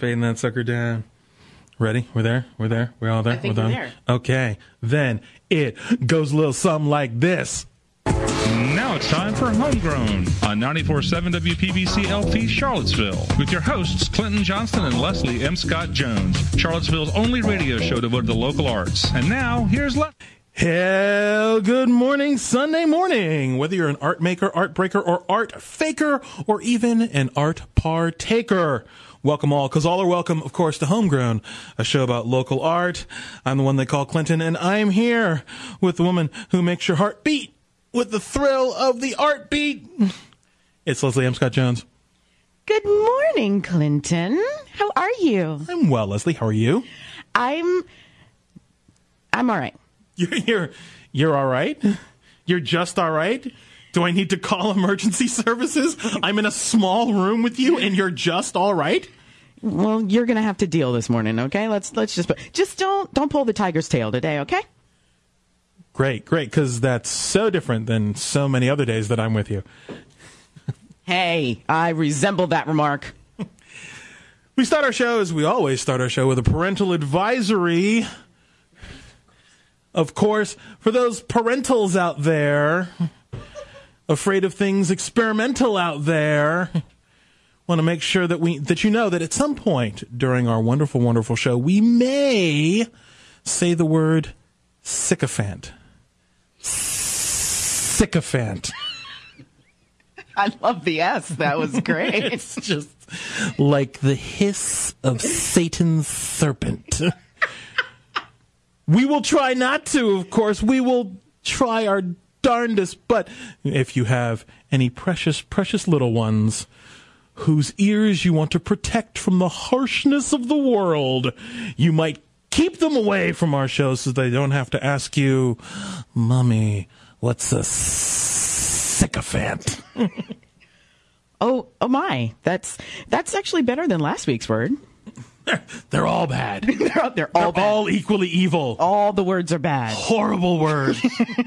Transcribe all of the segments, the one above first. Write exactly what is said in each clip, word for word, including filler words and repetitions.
fading that sucker down. Ready? We're there? We're there? We're all there? I think we're we're there. there. Okay. Then it goes a little something like this. Now it's time for Homegrown on ninety-four point seven W P B C L P Charlottesville with your hosts Clinton Johnston and Leslie M. Scott Jones, Charlottesville's only radio show devoted to local arts. And now, here's Leslie. Hell, good morning, Sunday morning. Whether you're an art maker, art breaker, or art faker, or even an art partaker. Welcome all, because all are welcome, of course, to Homegrown, a show about local art. I'm the one they call Clinton, and I'm here with the woman who makes your heart beat with the thrill of the art beat. It's Leslie M. Scott Jones. Good morning, Clinton. How are you? I'm well, Leslie. How are you? I'm, I'm all right. You're, you're, you're all right? You're just all right? Do I need to call emergency services? I'm in a small room with you, and you're just all right? Well, you're gonna have to deal this morning, okay? Let's let's just just don't don't pull the tiger's tail today, okay? Great, great, because that's so different than so many other days that I'm with you. Hey, I resemble that remark. We start our show, as we always start our show, with a parental advisory. Of course, for those parentals out there, afraid of things experimental out there, want to make sure that we that you know that at some point during our wonderful, wonderful show, we may say the word sycophant. Sycophant. I love the S. That was great. It's just like the hiss of Satan's serpent. We will try not to, of course. We will try our darndest. But if you have any precious, precious little ones whose ears you want to protect from the harshness of the world, you might keep them away from our show so they don't have to ask you, Mommy, what's a sycophant? oh, oh my. That's that's actually better than last week's word. They're, they're all bad. they're, all- they're all They're bad. all equally evil. All the words are bad. Horrible words.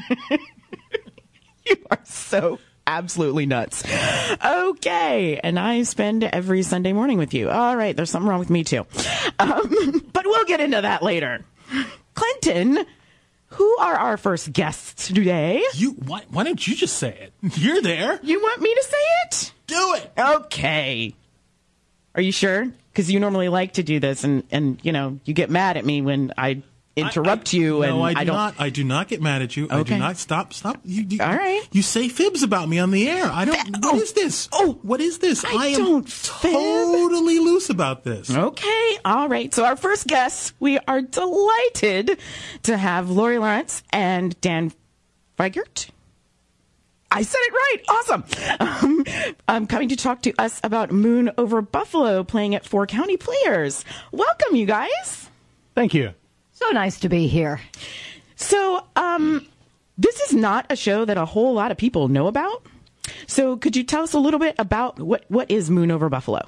You are so absolutely nuts. Okay, and I spend every Sunday morning with you. All right, there's something wrong with me too. Um, but we'll get into that later. Clinton, who are our first guests today? You why, why don't you just say it? You're there. You want me to say it? Do it. Okay. Are you sure? Because you normally like to do this, and, and you know, you get mad at me when I interrupt I, I, you, and no, I, do I don't. not. I do not get mad at you. I Okay. do not. Stop. Stop. You, you, All right. You say fibs about me on the air. I don't. What oh, is this? oh, what is this? I am don't fib. totally loose about this. Okay, all right. So our first guests, we are delighted to have Lori Lawrence and Dan Feigert. I said it right. Awesome. Um, um, coming to talk to us about Moon Over Buffalo playing at Four County Players. Welcome, you guys. Thank you. So nice to be here. So um, this is not a show that a whole lot of people know about. So could you tell us a little bit about what, what is Moon Over Buffalo?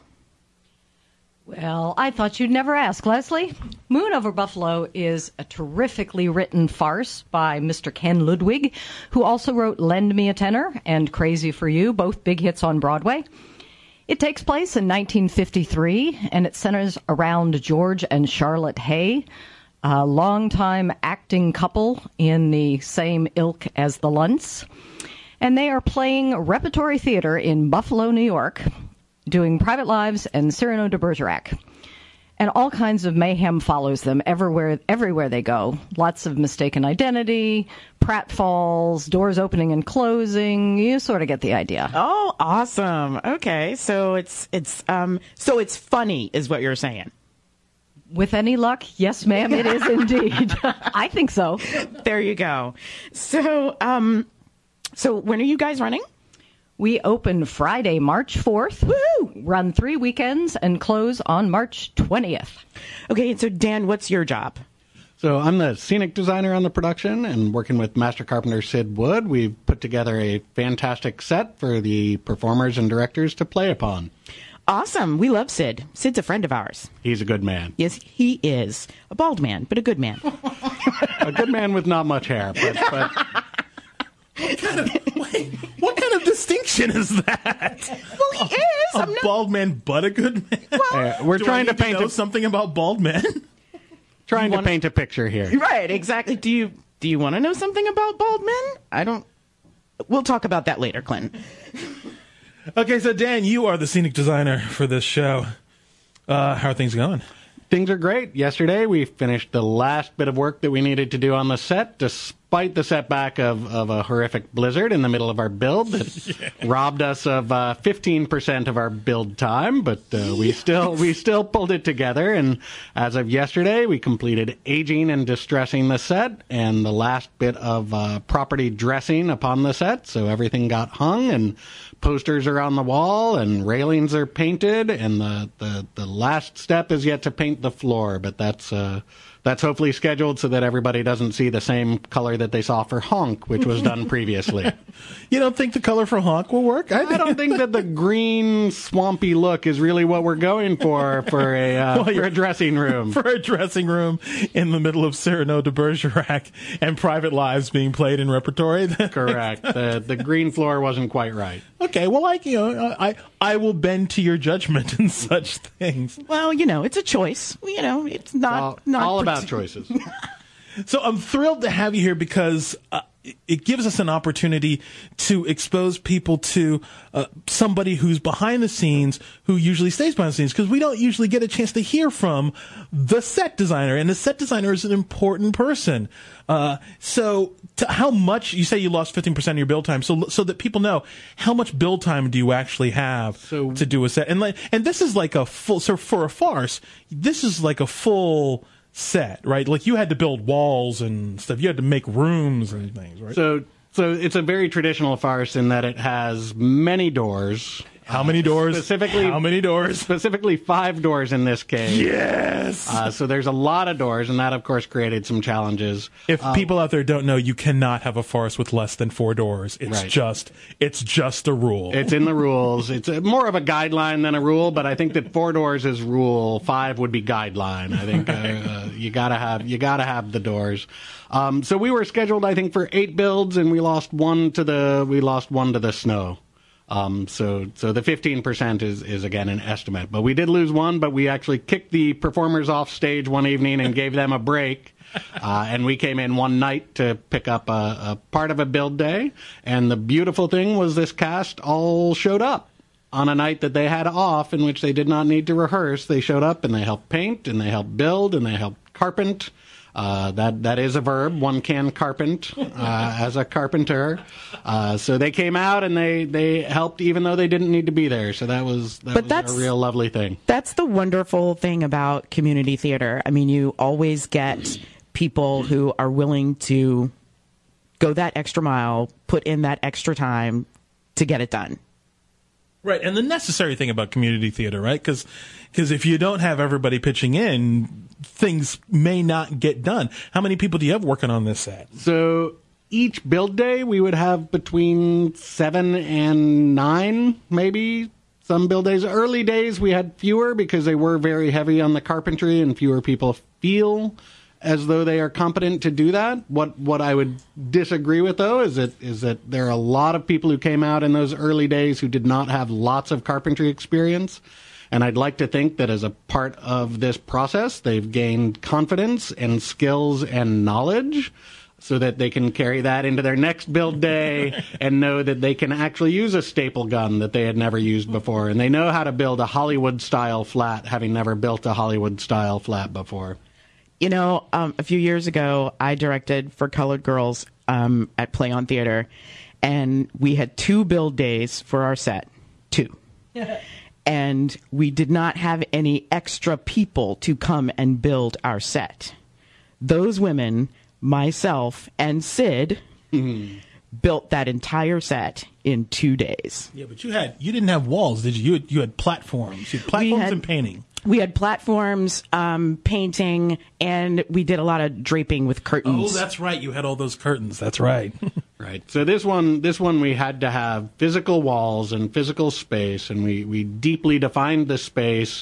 Well, I thought you'd never ask, Leslie. Moon Over Buffalo is a terrifically written farce by Mister Ken Ludwig, who also wrote Lend Me a Tenor and Crazy for You, both big hits on Broadway. It takes place in nineteen fifty-three, and it centers around George and Charlotte Hay, a longtime acting couple in the same ilk as the Luntz. And they are playing repertory theater in Buffalo, New York, doing Private Lives and Cyrano de Bergerac. And all kinds of mayhem follows them everywhere everywhere they go. Lots of mistaken identity, pratfalls, doors opening and closing. You sort of get the idea. Oh, awesome. Okay. So it's it's um so it's funny is what you're saying. With any luck, yes, ma'am, it is indeed. I think so. There you go. So um so when are you guys running? We open Friday, March fourth, Woo! run three weekends, and close on March twentieth. Okay, and so Dan, what's your job? So I'm the scenic designer on the production, and working with master carpenter Sid Wood, we've put together a fantastic set for the performers and directors to play upon. Awesome. We love Sid. Sid's a friend of ours. He's a good man. Yes, he is. A bald man, but a good man. A good man with not much hair, but... but What kind of, wait, what kind of distinction is that? Well, he is. A I'm not, bald man, but a good man. Uh, we're Do trying I to need paint know a, something about bald men. trying to wanna- paint a picture here. right, exactly. Do you do you want to know something about bald men? I don't. We'll talk about that later, Clinton. Okay, so Dan, you are the scenic designer for this show. Uh, how are things going? Things are great. Yesterday, we finished the last bit of work that we needed to do on the set, despite the setback of, of a horrific blizzard in the middle of our build that yeah. robbed us of uh, fifteen percent of our build time. But uh, we still we still pulled it together. And as of yesterday, we completed aging and distressing the set and the last bit of uh, property dressing upon the set. So everything got hung and posters are on the wall and railings are painted, and the, the, the last step is yet to paint the floor, but that's uh, that's hopefully scheduled so that everybody doesn't see the same color that they saw for Honk, which was done previously. You don't think the color for Honk will work? I don't think that the green swampy look is really what we're going for for a uh, Well, for a dressing room. For a dressing room in the middle of Cyrano de Bergerac and Private Lives being played in repertory. Correct. The the green floor wasn't quite right. Okay, well, I you know I I will bend to your judgment in such things. Well, you know, it's a choice. You know, it's not All, not all partic- about choices. So I'm thrilled to have you here because uh, it gives us an opportunity to expose people to uh, somebody who's behind the scenes, who usually stays behind the scenes, because we don't usually get a chance to hear from the set designer, and the set designer is an important person. Uh, so to how much, you say you lost fifteen percent of your build time, so so that people know, how much build time do you actually have So- to do a set? And like, and this is like a full, so for a farce, this is like a full set, right? Like you had to build walls and stuff. You had to make rooms and things, right? So so it's a very traditional farce in that it has many doors. How many doors? Specifically, How many doors? Specifically, five doors in this case. Yes. Uh, so there's a lot of doors, and that, of course, created some challenges. If people out there don't know, you cannot have a farce with less than four doors. It's Right. just, it's just a rule. It's in the rules. It's a, more of a guideline than a rule, but I think that four doors is rule. Five would be guideline. I think uh, uh, you gotta have you gotta have the doors. Um, so we were scheduled, I think, for eight builds, and we lost one to the we lost one to the snow. Um, so, so the fifteen percent is, is again an estimate, but we did lose one, but we actually kicked the performers off stage one evening and gave them a break. Uh, and we came in one night to pick up a, a part of a build day. And the beautiful thing was this cast all showed up on a night that they had off, in which they did not need to rehearse. They showed up and they helped paint and they helped build and they helped carpent. Uh, that that is a verb. One can carpent uh, as a carpenter. Uh, so they came out and they, they helped, even though they didn't need to be there. So that was that But was that's- a real lovely thing. That's the wonderful thing about community theater. I mean, you always get people who are willing to go that extra mile, put in that extra time to get it done. Right, and the necessary thing about community theater, right? Because if you don't have everybody pitching in, things may not get done. How many people do you have working on this set? So each build day, we would have between seven and nine, maybe. Some build days. Early days, we had fewer because they were very heavy on the carpentry, and fewer people feel as though they are competent to do that. What what I would disagree with, though, is that is that there are a lot of people who came out in those early days who did not have lots of carpentry experience. And I'd like to think that as a part of this process, they've gained confidence and skills and knowledge so that they can carry that into their next build day and know that they can actually use a staple gun that they had never used before. And they know how to build a Hollywood-style flat, having never built a Hollywood-style flat before. You know, um, a few years ago, I directed for Colored Girls um, at Play on Theater, and we had two build days for our set. Two. And we did not have any extra people to come and build our set. Those women, myself, and Sid mm-hmm. built that entire set in two days. Yeah, but you had you didn't have walls, did you? You had, you had platforms. You had platforms had, and painting. We had platforms, um, painting, and we did a lot of draping with curtains. Oh, that's right. You had all those curtains. That's right. Right. So this one, this one, we had to have physical walls and physical space, and we, we deeply defined the space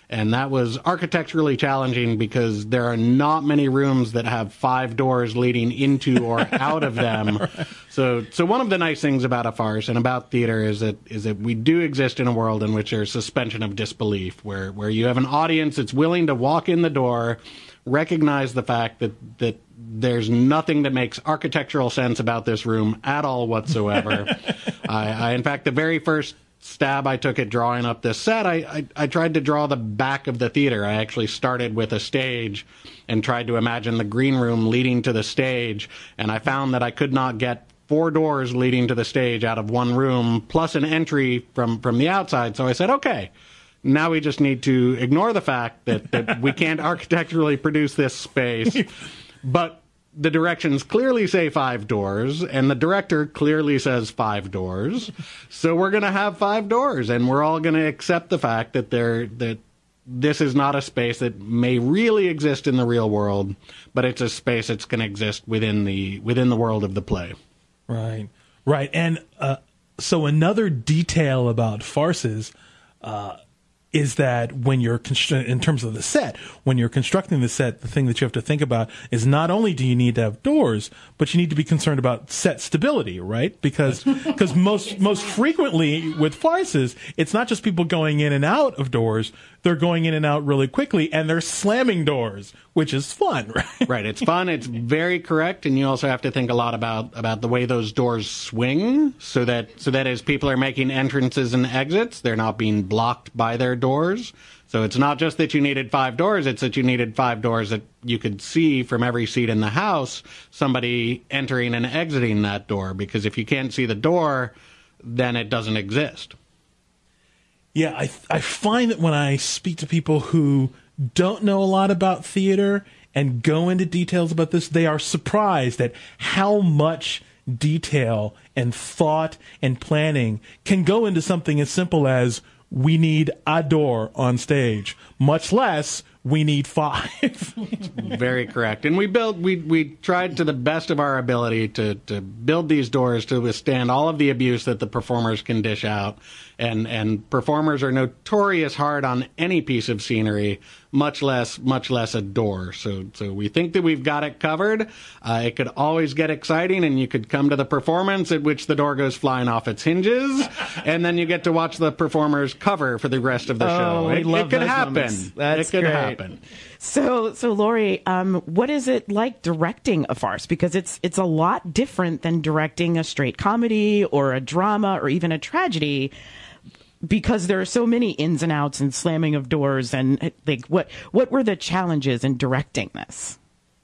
And that was architecturally challenging because there are not many rooms that have five doors leading into or out of them. Right. So, so one of the nice things about a farce and about theater is that is that we do exist in a world in which there's suspension of disbelief, where where you have an audience that's willing to walk in the door, recognize the fact that that there's nothing that makes architectural sense about this room at all whatsoever. I, I, in fact, the very first stab I took at drawing up this set, I, I, I tried to draw the back of the theater. I actually started with a stage and tried to imagine the green room leading to the stage, and I found that I could not get four doors leading to the stage out of one room, plus an entry from, from the outside. So I said, okay, now we just need to ignore the fact that, that we can't architecturally produce this space, but the directions clearly say five doors, and the director clearly says five doors. So we're going to have five doors, and we're all going to accept the fact that they're, that this is not a space that may really exist in the real world, but it's a space that's going to exist within the within the world of the play. Right, right. And uh, so another detail about farces uh, is that when you're, constru- in terms of the set, when you're constructing the set, the thing that you have to think about is not only do you need to have doors, but you need to be concerned about set stability, right? Because because most most frequently with farces, it's not just people going in and out of doors, they're going in and out really quickly, and they're slamming doors, which is fun, right? Right, it's fun, it's very correct, and you also have to think a lot about, about the way those doors swing, so that so that as people are making entrances and exits, they're not being blocked by their doors. So it's not just that you needed five doors, it's that you needed five doors that you could see from every seat in the house, somebody entering and exiting that door, because if you can't see the door, then it doesn't exist. Yeah, I I find that when I speak to people who don't know a lot about theater and go into details about this, they are surprised at how much detail and thought and planning can go into something as simple as we need a door on stage, much less we need five. Very correct. And we built, we we tried to the best of our ability to, to build these doors to withstand all of the abuse that the performers can dish out. And and performers are notorious hard on any piece of scenery, much less much less a door. So so we think that we've got it covered. Uh, it could always get exciting, and you could come to the performance at which the door goes flying off its hinges, and then you get to watch the performers cover for the rest of the oh, show. We It, love it could those happen. Moments. That's it could great. happen. So, so Laurie, um, what is it like directing a farce? Because it's it's a lot different than directing a straight comedy or a drama or even a tragedy, because there are so many ins and outs and slamming of doors. And like, what what were the challenges in directing this?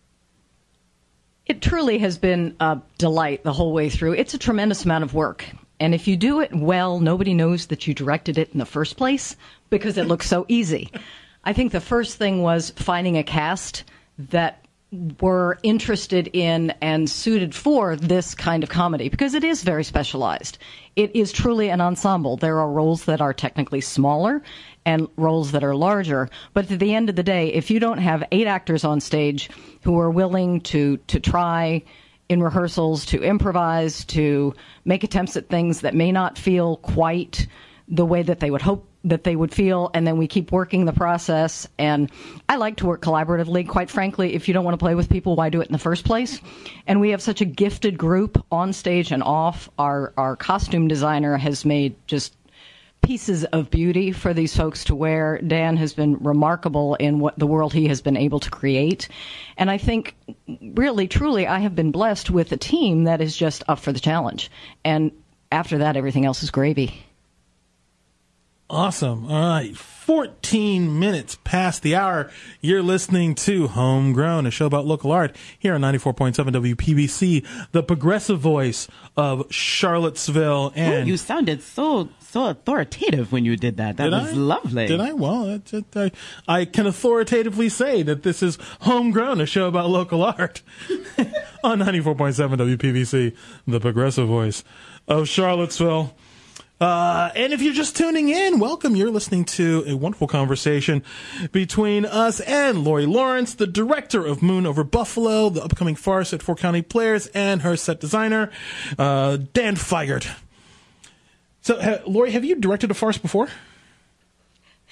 It truly has been a delight the whole way through. It's a tremendous amount of work. And if you do it well, nobody knows that you directed it in the first place because it looks so easy. I think the first thing was finding a cast that were interested in and suited for this kind of comedy, because it is very specialized. It is truly an ensemble. There are roles that are technically smaller and roles that are larger. But at the end of the day, if you don't have eight actors on stage who are willing to, to try in rehearsals, to improvise, to make attempts at things that may not feel quite the way that they would hope that they would feel, and then we keep working the process. And I like to work collaboratively. Quite frankly, if you don't want to play with people, why do it in the first place? And we have such a gifted group on stage and off. Our our costume designer has made just pieces of beauty for these folks to wear. Dan has been remarkable in what the world he has been able to create. And I think, really, truly, I have been blessed with a team that is just up for the challenge. And after that, everything else is gravy. Awesome. All right. fourteen minutes past the hour. You're listening to Homegrown, a show about local art here on ninety-four point seven W P B C, the progressive voice of Charlottesville. And Ooh, you sounded so so authoritative when you did that. That did was I? lovely. Did I? Well, it, it, I, I can authoritatively say that this is Homegrown, a show about local art on ninety-four point seven W P B C, the progressive voice of Charlottesville. Uh, and if you're just tuning in, welcome. You're listening to a wonderful conversation between us and Laurie Lawrence, the director of Moon Over Buffalo, the upcoming farce at Four County Players, and her set designer, uh, Dan Feigert. So, uh, Laurie, have you directed a farce before?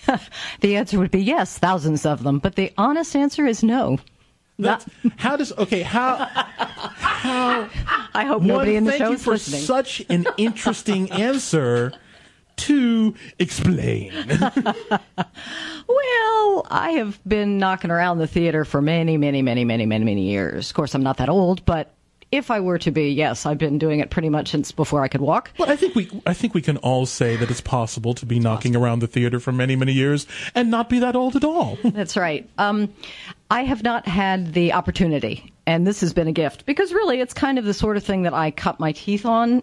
The answer would be yes, thousands of them. But the honest answer is no. That's, how does okay? How how? I hope nobody one, in the thank show you is for listening. Such an interesting answer to explain. Well, I have been knocking around the theater for many, many, many, many, many, many years. Of course, I'm not that old, but if I were to be, yes, I've been doing it pretty much since before I could walk. But I think we, I think we can all say that it's possible to be knocking around the theater for many, many years and not be that old at all. That's right. Um, I have not had the opportunity, and this has been a gift, because really it's kind of the sort of thing that I cut my teeth on.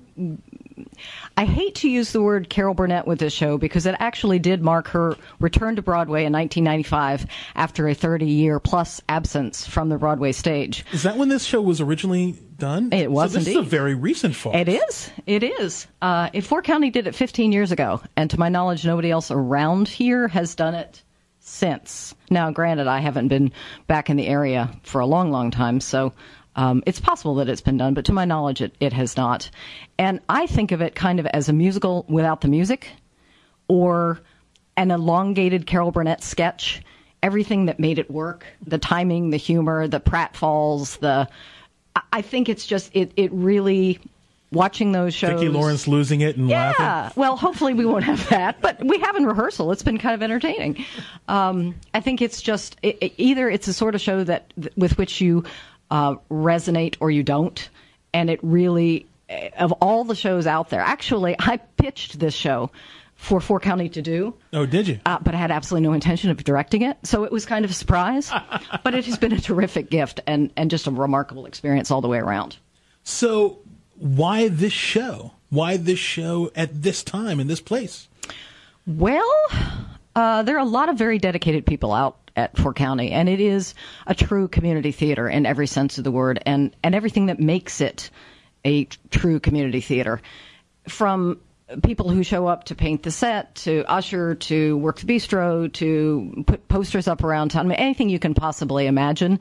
I hate to use the word Carol Burnett with this show because it actually did mark her return to Broadway in nineteen ninety-five after a thirty-year plus absence from the Broadway stage. Is that when this show was originally done? It was so this indeed. is a very recent farce. It is. It is. Uh, if Fort County did it fifteen years ago, and to my knowledge, nobody else around here has done it since. Now, granted, I haven't been back in the area for a long, long time, so um, it's possible that it's been done, but to my knowledge, it, it has not. And I think of it kind of as a musical without the music, or an elongated Carol Burnett sketch. Everything that made it work, the timing, the humor, the pratfalls, the... I think it's just, it, it really, watching those shows... Vicki Lawrence losing it and yeah, laughing. Yeah, well, hopefully we won't have that, but we have in rehearsal. It's been kind of entertaining. Um, I think it's just, it, it, either it's a sort of show that with which you uh, resonate or you don't, and it really, of all the shows out there, actually, I pitched this show for Fort County to do. Oh, did you? Uh, but I had absolutely no intention of directing it, so it was kind of a surprise. But it has been a terrific gift and, and just a remarkable experience all the way around. So why this show? Why this show at this time in this place? Well, uh, there are a lot of very dedicated people out at Fort County, and it is a true community theater in every sense of the word, and, and everything that makes it a true community theater. From people who show up to paint the set, to usher, to work the bistro, to put posters up around town. I mean, anything you can possibly imagine,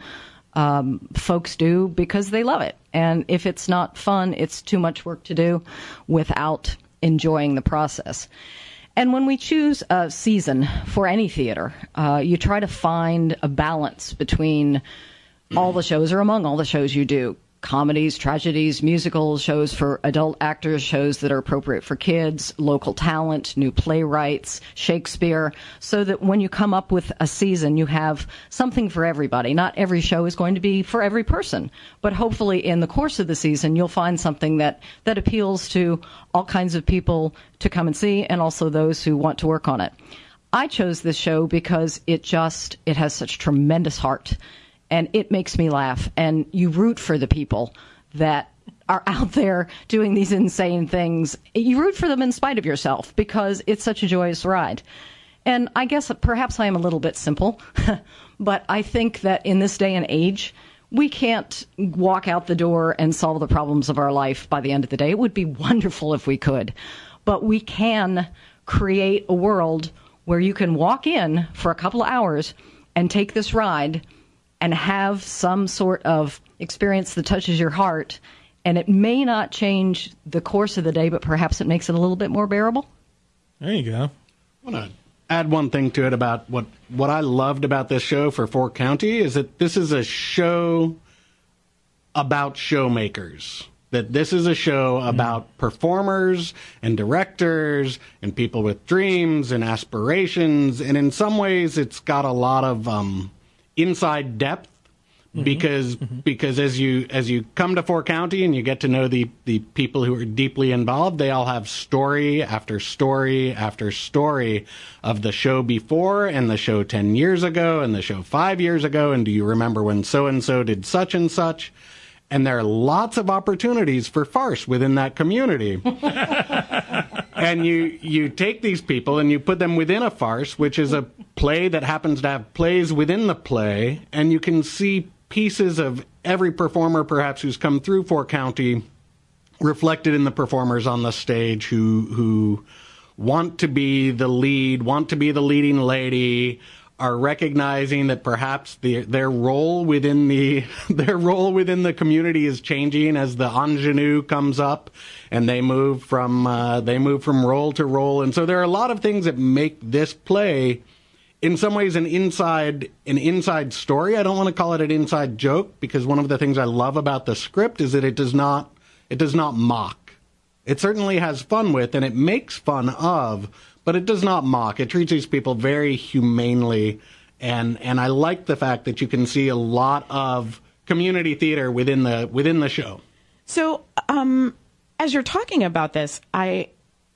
um, folks do because they love it. And if it's not fun, it's too much work to do without enjoying the process. And when we choose a season for any theater, uh, you try to find a balance between all the shows, or among all the shows you do. Comedies, tragedies, musicals, shows for adult actors, shows that are appropriate for kids, local talent, new playwrights, Shakespeare, so that when you come up with a season, you have something for everybody. Not every show is going to be for every person, but hopefully in the course of the season, you'll find something that, that appeals to all kinds of people to come and see, and also those who want to work on it. I chose this show because it just, it has such tremendous heart. And it makes me laugh. And you root for the people that are out there doing these insane things. You root for them in spite of yourself because it's such a joyous ride. And I guess perhaps I am a little bit simple, but I think that in this day and age, we can't walk out the door and solve the problems of our life by the end of the day. It would be wonderful if we could. But we can create a world where you can walk in for a couple of hours and take this ride and have some sort of experience that touches your heart, and it may not change the course of the day, but perhaps it makes it a little bit more bearable. There you go. I want to add one thing to it about what, what I loved about this show for Fort County is that this is a show about showmakers. That this is a show about mm. performers and directors and people with dreams and aspirations, and in some ways it's got a lot of... Um, inside depth, because mm-hmm. because as you as you come to Fort County and you get to know the the people who are deeply involved, they all have story after story after story of the show before and the show ten years ago and the show five years ago, and do you remember when so and so did such and such? And there are lots of opportunities for farce within that community. And you, you take these people and you put them within a farce, which is a play that happens to have plays within the play, and you can see pieces of every performer perhaps who's come through Fort County reflected in the performers on the stage who who want to be the lead, want to be the leading lady, are recognizing that perhaps the, their role within the their role within the community is changing as the ingenue comes up, and they move from uh, they move from role to role. And so there are a lot of things that make this play in some ways an inside an inside story. I don't want to call it an inside joke, because one of the things I love about the script is that it does not it does not mock. It certainly has fun with, and it makes fun of, but it does not mock. It treats these people very humanely, and and I like the fact that you can see a lot of community theater within the within the show. So, um, as you're talking about this, I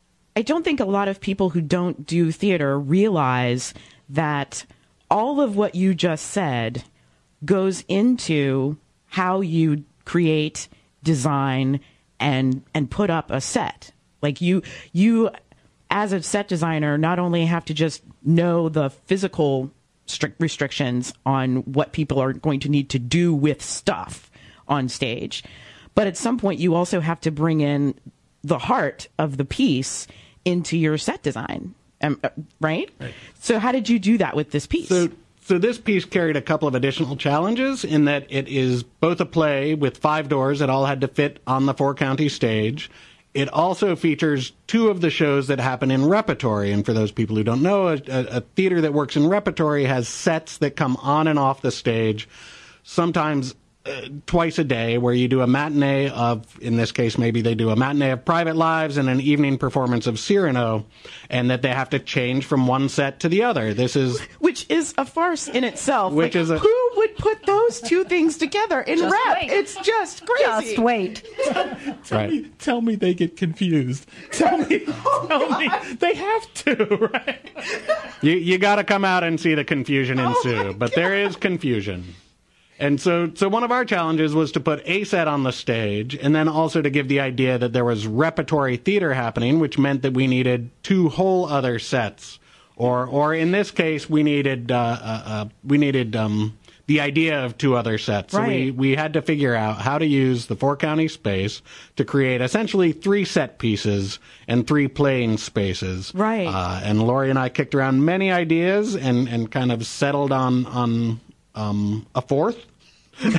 I don't think a lot of people who don't do theater realize that all of what you just said goes into how you create, design, and and put up a set. Like you you as a set designer not only have to just know the physical strict restrictions on what people are going to need to do with stuff on stage, but at some point you also have to bring in the heart of the piece into your set design, um, uh, right? right? So how did you do that with this piece? So So this piece carried a couple of additional challenges in that it is both a play with five doors that all had to fit on the four-county stage. It also features two of the shows that happen in repertory. And for those people who don't know, a, a theater that works in repertory has sets that come on and off the stage, sometimes uh, twice a day, where you do a matinee of, in this case, maybe they do a matinee of Private Lives and an evening performance of Cyrano, and that they have to change from one set to the other. This is... Which is a farce in itself. Which like, is a... Who would put those two things together in Just rep? wait. It's just crazy. Just wait. Tell, Right. me, tell me they get confused. Tell me, tell me they have to, right? You, you got to come out and see the confusion Oh ensue, but there is confusion. And so, so one of our challenges was to put a set on the stage, and then also to give the idea that there was repertory theater happening, which meant that we needed two whole other sets, or, or in this case, we needed, uh, uh, uh we needed um, the idea of two other sets. So we, Right. we had to figure out how to use the four county space to create essentially three set pieces and three playing spaces. Right. Uh, and Lori and I kicked around many ideas and, and kind of settled on on um, a fourth. we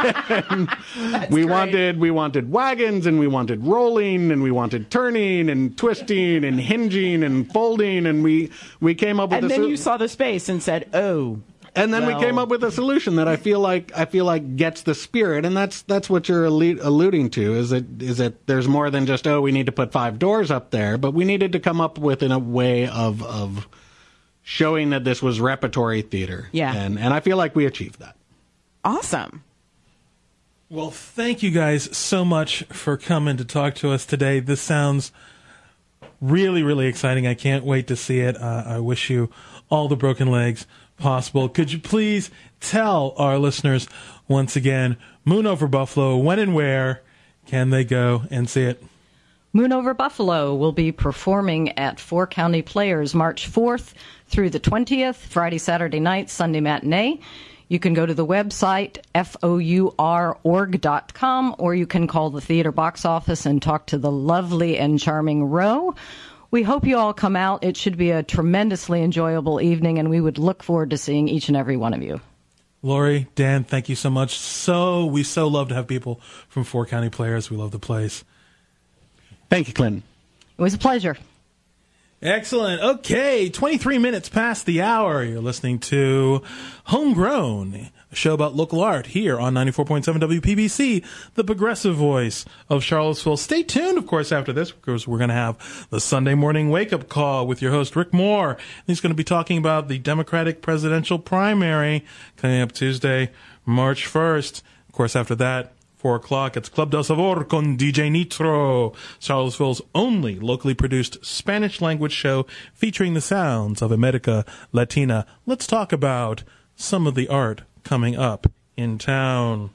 great. wanted we wanted wagons, and we wanted rolling, and we wanted turning and twisting and hinging and folding, and we we came up with And a then sol- you saw the space and said, "Oh." and then well- we came up with a solution that I feel like I feel like gets the spirit, and that's that's what you're allu- alluding to is that is that there's more than just, oh, we need to put five doors up there, but we needed to come up with in a way of of showing that this was repertory theater. Yeah. and and I feel like we achieved that. Awesome. Well, thank you guys so much for coming to talk to us today. This sounds really, really exciting. I can't wait to see it. Uh, I wish you all the broken legs possible. Could you please tell our listeners once again, Moon Over Buffalo, when and where can they go and see it? Moon Over Buffalo will be performing at Four County Players March fourth through the twentieth, Friday, Saturday night, Sunday matinee. You can go to the website, four org dot com, or you can call the theater box office and talk to the lovely and charming Ro. We hope you all come out. It should be a tremendously enjoyable evening, and we would look forward to seeing each and every one of you. Lori, Dan, thank you so much. So we so love to have people from Four County Players. We love the place. Thank you, Clinton. It was a pleasure. Excellent. Okay, twenty-three minutes past the hour. You're listening to Homegrown, a show about local art here on ninety-four point seven W P B C, the progressive voice of Charlottesville. Stay tuned, of course, after this, because we're going to have the Sunday morning wake-up call with your host, Rick Moore. He's going to be talking about the Democratic presidential primary coming up Tuesday, March first. Of course, after that, four o'clock, it's Club del Sabor con D J Nitro, Charlottesville's only locally produced Spanish-language show featuring the sounds of America Latina. Let's talk about some of the art coming up in town.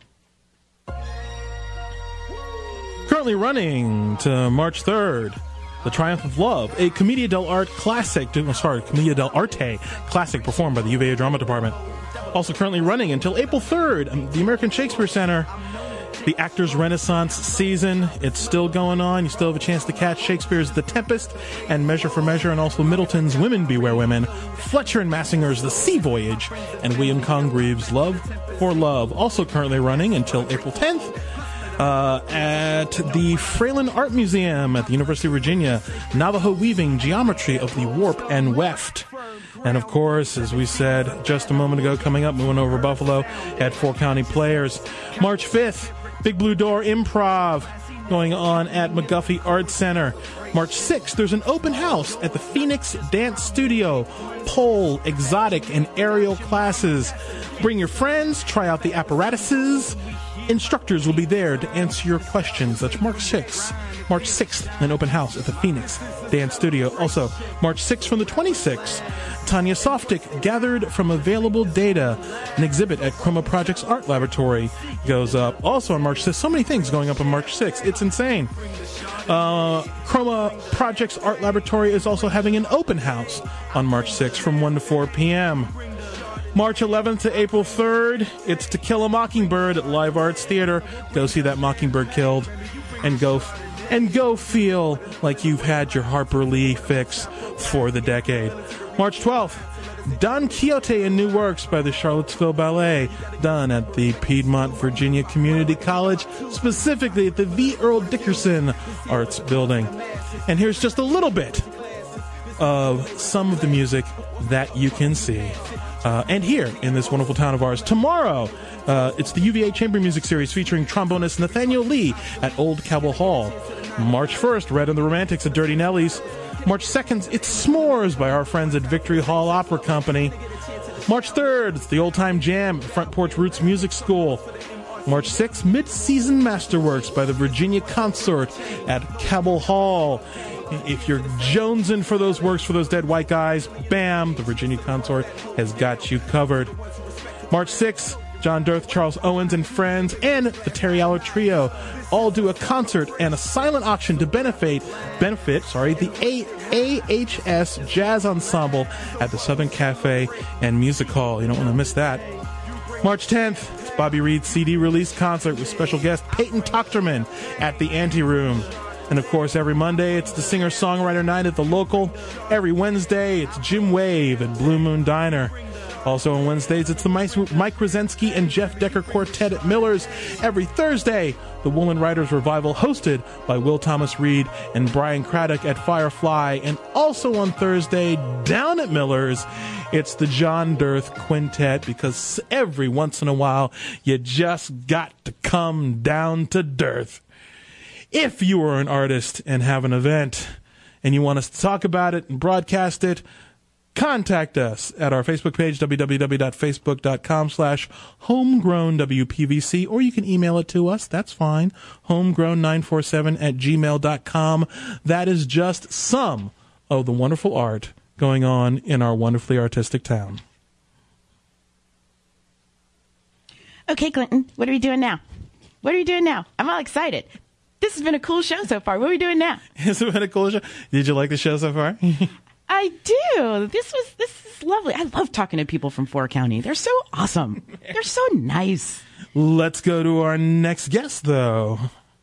Currently running to March third, The Triumph of Love, a Commedia dell'arte classic, sorry, Commedia dell'arte classic performed by the U V A Drama Department. Also currently running until April third, the American Shakespeare Center. The Actors Renaissance season, it's still going on. You still have a chance to catch Shakespeare's The Tempest and Measure for Measure, and also Middleton's Women Beware Women, Fletcher and Massinger's The Sea Voyage, and William Congreve's Love for Love. Also currently running until April tenth uh, at the Fralin Art Museum at the University of Virginia, Navajo Weaving, Geometry of the Warp and Weft. And, of course, as we said just a moment ago, coming up, moving over Buffalo at Four County Players. March fifth, Big Blue Door Improv going on at McGuffey Arts Center. March sixth, there's an open house at the Phoenix Dance Studio. Pole, exotic, and aerial classes. Bring your friends, try out the apparatuses. Instructors will be there to answer your questions. That's March sixth. March sixth, an open house at the Phoenix Dance Studio. Also, March sixth from the twenty-sixth, Tanya Softic, gathered from available data. An exhibit at Chroma Projects Art Laboratory goes up. Also on March sixth, so many things going up on March sixth. It's insane. Uh, Chroma Projects Art Laboratory is also having an open house on March sixth from one to four p.m. March eleventh to April third, it's To Kill a Mockingbird at Live Arts Theater. Go see that mockingbird killed, and go and go feel like you've had your Harper Lee fix for the decade. March twelfth, Don Quixote in New Works by the Charlottesville Ballet, done at the Piedmont Virginia Community College, specifically at the V. Earl Dickerson Arts Building. And here's just a little bit of some of the music that you can see. Uh, and here in this wonderful town of ours. Tomorrow, uh, it's the U V A Chamber Music Series featuring trombonist Nathaniel Lee at Old Cabell Hall. March first, Red and the Romantics at Dirty Nellies. March second, it's S'mores by our friends at Victory Hall Opera Company. March third, it's the Old Time Jam at Front Porch Roots Music School. March sixth, Mid-Season Masterworks by the Virginia Consort at Cabell Hall. If you're jonesing for those works for those dead white guys, bam, the Virginia Consort has got you covered. March sixth, John Dirth, Charles Owens, and friends, and the Terry Aller Trio all do a concert and a silent auction to benefit, benefit, sorry, the A H S Jazz Ensemble at the Southern Cafe and Music Hall. You don't want to miss that. March tenth, it's Bobby Reed's C D release concert with special guest Peyton Tochterman at the Anteroom. And, of course, every Monday, it's the Singer-Songwriter Night at the Local. Every Wednesday, it's Jim Wave at Blue Moon Diner. Also on Wednesdays, it's the Mike Krasinski and Jeff Decker Quartet at Miller's. Every Thursday, the Woolen Writers Revival, hosted by Will Thomas Reed and Brian Craddock at Firefly. And also on Thursday, down at Miller's, it's the John Dirth Quintet, because every once in a while, you just got to come down to Dirth. If you are an artist and have an event and you want us to talk about it and broadcast it, contact us at our Facebook page, www.facebook.com slash homegrownwpvc, or you can email it to us. That's fine. homegrown nine four seven at gmail dot com. That is just some of the wonderful art going on in our wonderfully artistic town. Okay, Clinton, what are we doing now? What are we doing now? I'm all excited. This has been a cool show so far. What are we doing now? It's been a cool show. Did you like the show so far? I do. This was this is lovely. I love talking to people from Four County. They're so awesome. They're so nice. Let's go to our next guest, though.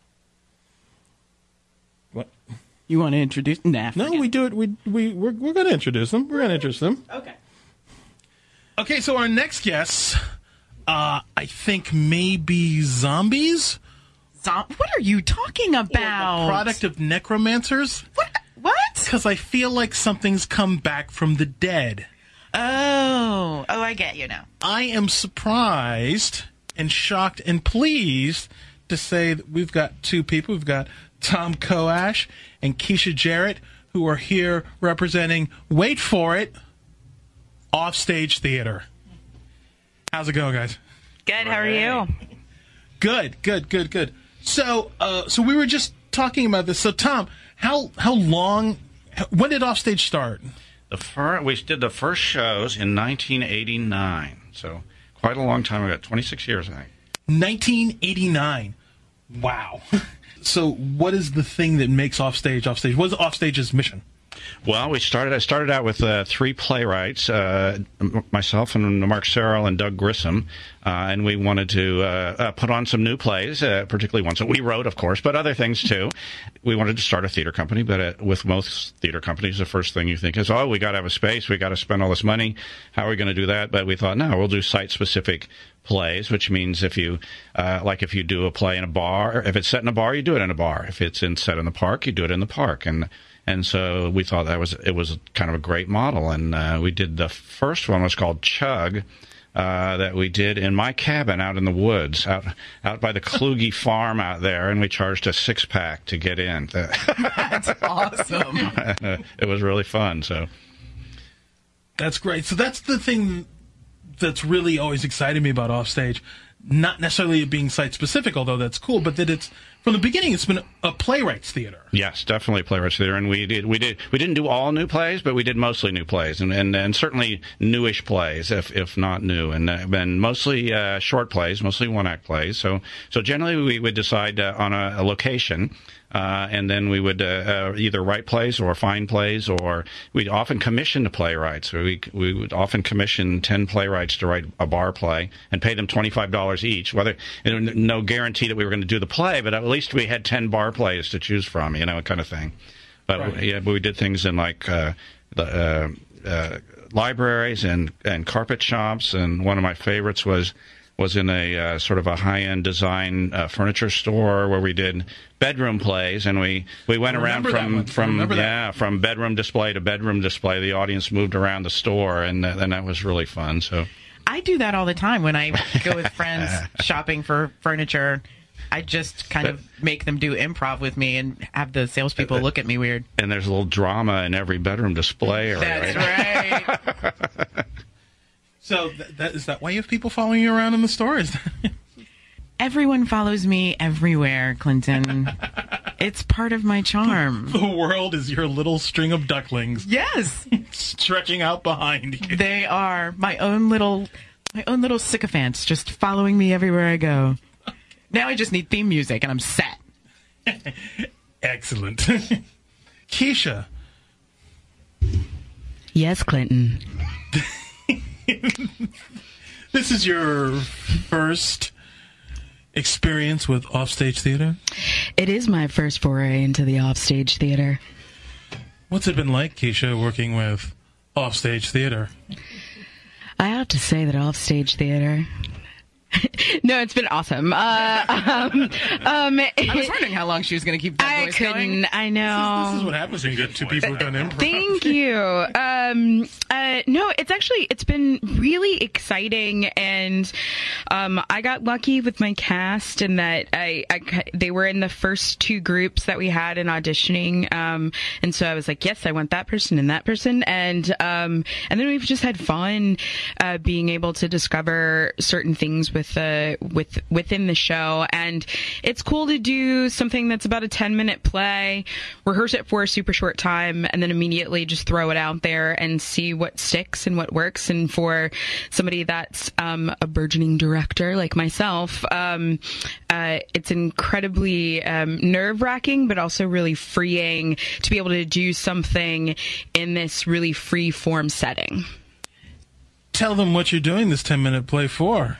What? You want to introduce? Nah. No, we do it. We we we're we're going to introduce them. We're going to introduce them. Okay. Okay. So our next guest, uh, I think maybe zombies. What are you talking about? Or a product of necromancers? What? What? Because I feel like something's come back from the dead. Oh. Oh, I get you now. I am surprised and shocked and pleased to say that we've got two people. We've got Tom Koash and Keisha Jarrett, who are here representing, wait for it, Offstage Theater. How's it going, guys? Good. How are you? Good, good, good, good. So, uh, so we were just talking about this. So, Tom, how how long? When did Offstage start? The fir- we did the first shows in nineteen eighty-nine. So, quite a long time ago. twenty-six years, I think. nineteen eighty-nine. Wow. So, what is the thing that makes Offstage Offstage? What is Offstage's mission? Well, we started. I started out with uh, three playwrights, uh, myself and Mark Serrell and Doug Grissom, uh, and we wanted to uh, uh, put on some new plays, uh, particularly ones that we wrote, of course, but other things too. We wanted to start a theater company, but uh, with most theater companies, the first thing you think is, oh, we got to have a space, we got to spend all this money. How are we going to do that? But we thought, no, we'll do site-specific plays, which means if you, uh, like if you do a play in a bar, if it's set in a bar, you do it in a bar. If it's in, set in the park, you do it in the park, and And so we thought that was it was kind of a great model. And uh, we did the first one was called Chug. Uh, that we did in my cabin out in the woods, out out by the Kluge farm out there, and we charged a six pack to get in. That's awesome. It was really fun. So That's great. So that's the thing that's really always excited me about Offstage. Not necessarily it being site specific, although that's cool, but that it's from the beginning it's been a playwrights theater. Yes, definitely playwrights theater, and we did we did we didn't do all new plays, but we did mostly new plays, and and, and certainly newish plays, if if not new, and uh, and mostly uh, short plays, mostly one act plays. So so generally we would decide uh, on a, a location. Uh, and then we would uh, uh, either write plays or find plays, or we'd often commission the playwrights. We we would often commission ten playwrights to write a bar play and pay them twenty-five dollars each. Whether and no guarantee that we were going to do the play, but at least we had ten bar plays to choose from, you know, kind of thing. But right. yeah, but we did things in like uh, the uh, uh, libraries and and carpet shops, and one of my favorites was. was in a uh, sort of a high-end design uh, furniture store where we did bedroom plays, and we, we went around from from yeah from bedroom display to bedroom display. The audience moved around the store, and uh, and that was really fun. So I do that all the time when I go with friends shopping for furniture. I just kind of make them do improv with me and have the salespeople look at me weird. And there's a little drama in every bedroom display area. That's right. right. So th- that, is that why you have people following you around in the store? Is that... Everyone follows me everywhere, Clinton. It's part of my charm. The world is your little string of ducklings. Yes. Stretching out behind you. They are my own little my own little sycophants just following me everywhere I go. Now I just need theme music and I'm set. Excellent. Keisha. Yes, Clinton. This is your first experience with Offstage Theater? It is my first foray into the Offstage Theater. What's it been like, Keisha, working with Offstage Theater? I have to say that Offstage Theater... No, it's been awesome. Uh, um, um, I was wondering how long she was going to keep that I voice couldn't. going. I know. This is, this is what happens when you get two people who've done improv. Thank you. Um, uh, no, it's actually, it's been really exciting, and um, I got lucky with my cast in that I, I, they were in the first two groups that we had in auditioning, um, and so I was like, yes, I want that person and that person, and um, and then we've just had fun uh, being able to discover certain things with the with within the show, and it's cool to do something that's about a ten minute play, rehearse it for a super short time, and then immediately just throw it out there and see what sticks and what works. And for somebody that's um, a burgeoning director like myself, um, uh, it's incredibly um, nerve wracking, but also really freeing to be able to do something in this really free form setting. Tell them what you're doing this ten minute play for.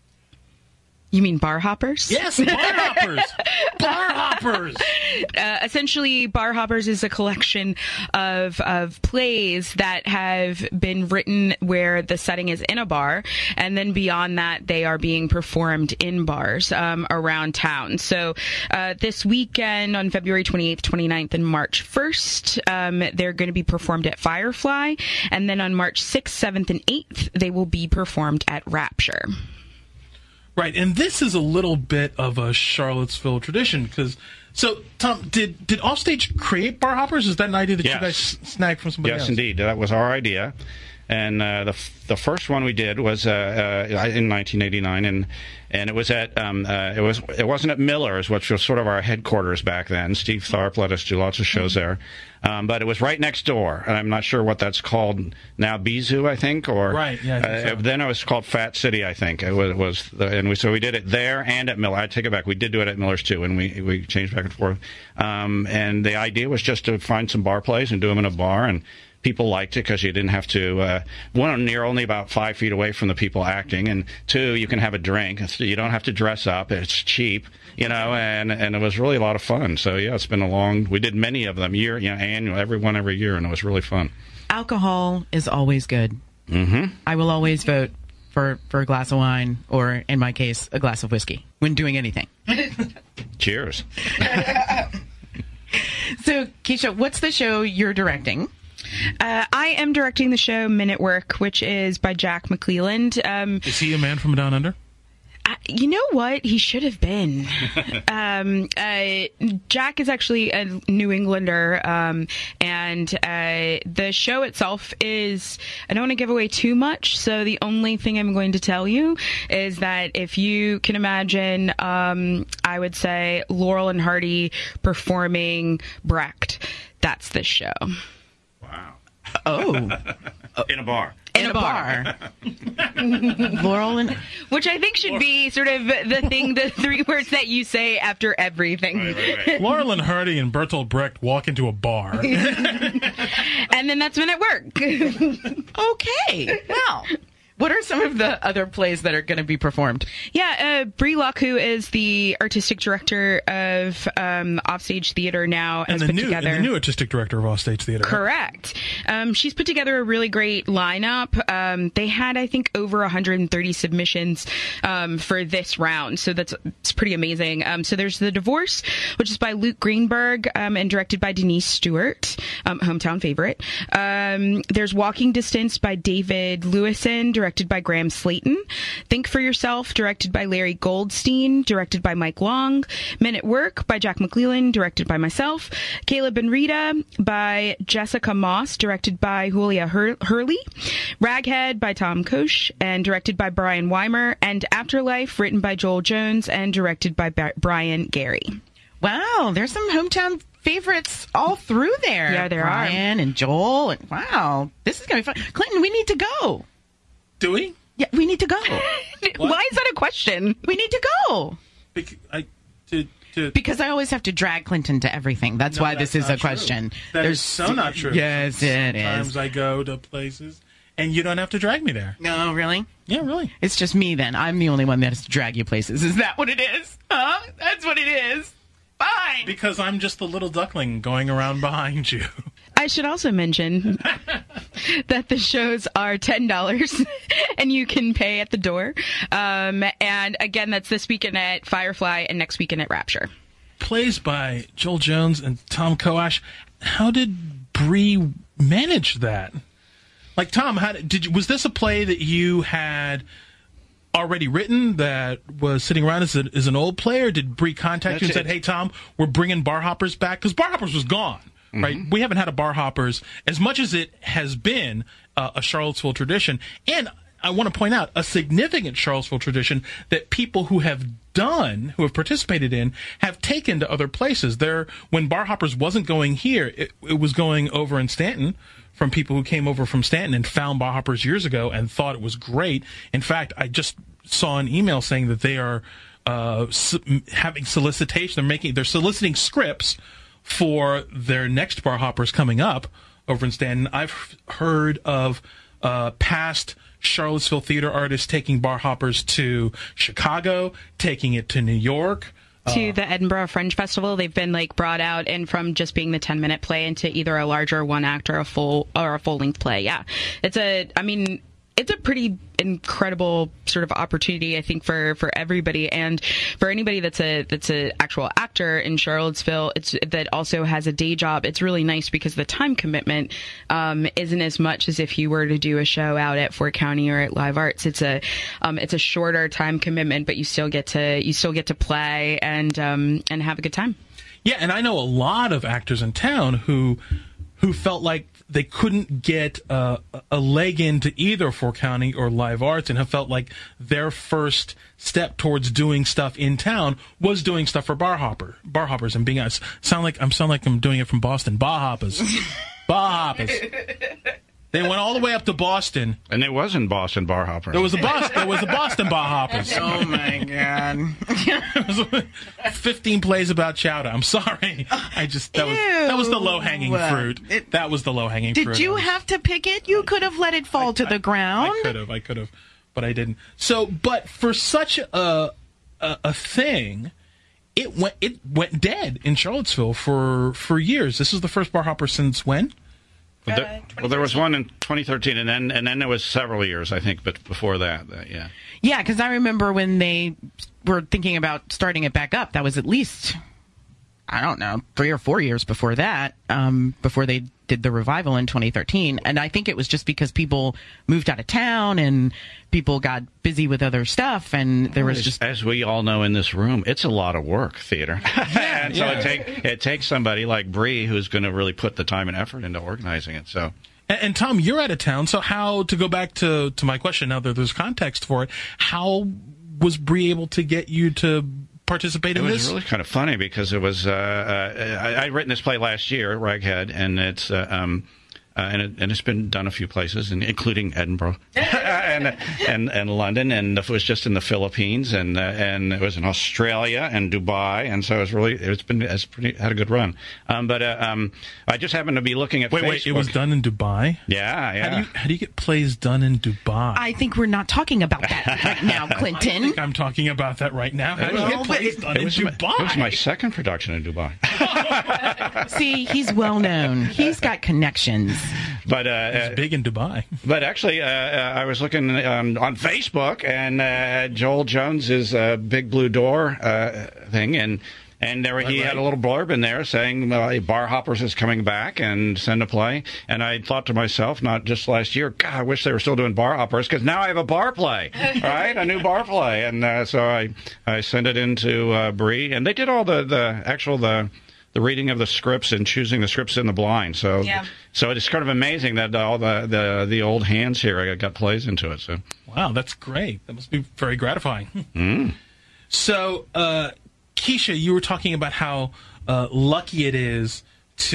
You mean bar hoppers? Yes, bar hoppers. Bar hoppers. Uh, essentially, Bar Hoppers is a collection of of plays that have been written where the setting is in a bar, and then beyond that, they are being performed in bars um, around town. So uh, this weekend on February twenty-eighth, twenty-ninth, and March first, um, they're going to be performed at Firefly, and then on March sixth, seventh, and eighth, they will be performed at Rapture. Right, and this is a little bit of a Charlottesville tradition, because, so, Tom, did did Offstage create Bar Hoppers? Is that an idea that yes. you guys snagged from somebody yes, else? Yes, indeed. That was our idea. And uh, the the first one we did was uh, uh, in nineteen eighty-nine, and and it was at um, uh, it was it wasn't at Miller's, which was sort of our headquarters back then. Steve Tharp let us do lots of shows there, um, but it was right next door. And I'm not sure what that's called now, Bizou, I think, or right. Yeah, I think so. uh, then it was called Fat City, I think. It was, was the, and we so we did it there and at Miller. I take it back. We did do it at Miller's too, and we we changed back and forth. Um, and the idea was just to find some bar plays and do them in a bar, and people liked it because you didn't have to, uh, one, you're only about five feet away from the people acting, and two, you can have a drink. You don't have to dress up. It's cheap, you know, and, and it was really a lot of fun. So, yeah, it's been a long, we did many of them, year, you know, annual, every one every year, and it was really fun. Alcohol is always good. Mm-hmm. I will always vote for, for a glass of wine, or in my case, a glass of whiskey when doing anything. Cheers. So, Keisha, what's the show you're directing? Uh, I am directing the show Minute Work, which is by Jack McClelland. Um, Is he a man from down under? Uh, you know what? He should have been. um, uh, Jack is actually a New Englander, um, and uh, the show itself is, I don't want to give away too much, so the only thing I'm going to tell you is that if you can imagine, um, I would say Laurel and Hardy performing Brecht, that's this show. Wow. Oh. In a bar. In, in a bar. bar. Laurel and... Which I think should be sort of the thing, the three words that you say after everything. Right, right, right. Laurel and Hardy and Bertolt Brecht walk into a bar. And then that's when it worked. Okay. Well... What are some of the other plays that are going to be performed? Yeah, uh, Brie Luck, who is the artistic director of um, Offstage Theater now, and has the put new together... and the new artistic director of Offstage Theater. Correct. Um, she's put together a really great lineup. Um, they had, I think, over one hundred thirty submissions um, for this round, so that's it's pretty amazing. Um, so there's The Divorce, which is by Luke Greenberg um, and directed by Denise Stewart, um, hometown favorite. Um, there's Walking Distance by David Lewison, directed by Graham Slayton. Think for Yourself, directed by Larry Goldstein, directed by Mike Long. Minute Work by Jack McClelland, directed by myself. Caleb and Rita by Jessica Moss, directed by Julia Hur- Hurley. Raghead by Tom Koch and directed by Brian Weimer. And Afterlife, written by Joel Jones and directed by ba- Brian Gary. Wow, there's some hometown favorites all through there. Yeah, there Brian are. Brian and Joel. And wow, this is going to be fun. Clinton, we need to go. Do we? Yeah, we need to go. Why is that a question? We need to go. Bec- I, to, to, Because I always have to drag Clinton to everything. That's No, why that's this is not a question. True. That There's is so not true. Yes, it Sometimes is. I go to places, and you don't have to drag me there. No, really? Yeah, really. It's just me then. I'm the only one that has to drag you places. Is that what it is? Huh? That's what it is. Fine. Because I'm just the little duckling going around behind you. I should also mention that the shows are ten dollars and you can pay at the door. Um, and again, that's this weekend at Firefly and next weekend at Rapture. Plays by Joel Jones and Tom Koch. How did Brie manage that? Like, Tom, how did, did you, was this a play that you had already written that was sitting around as, a, as an old play, or did Brie contact That's you and it. said, hey, Tom, we're bringing Bar Hoppers back? Because Bar Hoppers was gone, mm-hmm. right? We haven't had a Bar Hoppers as much as it has been uh, a Charlottesville tradition. And I want to point out a significant Charlottesville tradition that people who have done, who have participated in, have taken to other places. There, when Bar Hoppers wasn't going here, it, it was going over in Stanton, from people who came over from Stanton and found Bar Hoppers years ago and thought it was great. In fact, I just saw an email saying that they are uh, su- having solicitation. They're making, they're soliciting scripts for their next Bar Hoppers coming up over in Stanton. I've heard of uh, past Charlottesville theater artists taking Bar Hoppers to Chicago, taking it to New York. To Uh, the Edinburgh Fringe Festival, they've been like brought out and from just being the ten minute play into either a larger one act or a full or a full length play. Yeah, it's a. I mean, it's a pretty incredible sort of opportunity, I think, for, for everybody, and for anybody that's a that's an actual actor in Charlottesville. It's that also has a day job. It's really nice because the time commitment um, isn't as much as if you were to do a show out at Fort County or at Live Arts. It's a um, it's a shorter time commitment, but you still get to you still get to play and um, and have a good time. Yeah, and I know a lot of actors in town who who felt like they couldn't get uh, a leg into either Fort County or Live Arts, and have felt like their first step towards doing stuff in town was doing stuff for Bar Hopper, Bar Hoppers, and being honest, sound like I'm sound like I'm doing it from Boston. Bar Hoppers, Bar Hoppers. They went all the way up to Boston. And it was in Boston, Bar Hopper. There was a Boston. There was a Boston Bar Hoppers. Oh my God! Fifteen plays about chowder. I'm sorry. I just that was that was the low hanging fruit. It- that was the low hanging fruit. Did you have to pick it? You could have let it fall to the ground. I could have. I could have, but I didn't. So, but for such a a, a thing, it went it went dead in Charlottesville for for years. This is the first Bar Hopper since when? Well, there, well, there was one in twenty thirteen, and then and then there was several years, I think, but before that, that yeah. Yeah, because I remember when they were thinking about starting it back up. That was at least I don't know, three or four years before that, um, before they did the revival in twenty thirteen. And I think it was just because people moved out of town and people got busy with other stuff, and there was as, just... As we all know in this room, it's a lot of work, theater. Yeah, and so yeah. it, take, it takes somebody like Bree who's going to really put the time and effort into organizing it. So, And, and Tom, you're out of town, so how, to go back to, to my question now that there's context for it, how was Bree able to get you to participate in it this? It was really kind of funny because it was, uh, uh, I, I'd written this play last year, Raghead, and it's, uh, um, Uh, and, it, and it's been done a few places, and, including Edinburgh and, and and London, and it was just in the Philippines, and uh, and it was in Australia and Dubai, and so it was really it's been it's pretty had a good run. Um, but uh, um, I just happened to be looking at wait Facebook. wait it was done in Dubai. Yeah, yeah. How do you how do you get plays done in Dubai? I think we're not talking about that right now, Clinton. I think I'm talking about that right now. How do you get plays done in was Dubai? My, it was my second production in Dubai. See, he's well known. He's got connections. But uh, it's big in Dubai. But actually, uh, uh, I was looking um, on Facebook, and uh, Joel Jones's uh, Big Blue Door uh, thing, and and there he right. had a little blurb in there saying uh, Bar Hoppers is coming back and send a play. And I thought to myself, not just last year, God, I wish they were still doing Bar Hoppers, because now I have a bar play, right? A new bar play. And uh, so I, I sent it into uh, Bree, and they did all the, the actual the. the reading of the scripts and choosing the scripts in the blind. So yeah. so it's kind of amazing that all the, the, the old hands here got plays into it. So wow, that's great. That must be very gratifying. Mm. So, uh, Keisha, you were talking about how uh, lucky it is